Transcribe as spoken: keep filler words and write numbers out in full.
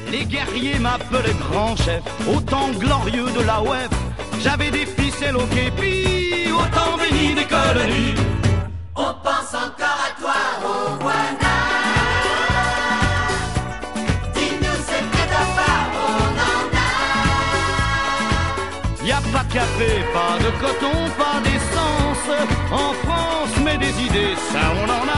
Les guerriers m'appelaient grand chef, au temps glorieux de la O F. J'avais des ficelles au képi, au temps béni des colonies. On pense encore à toi, Rowana. Dis-nous c'est près ta part, on en a. Y a pas de café, pas de coton, pas d'essence. En France, mais des idées, ça on en a.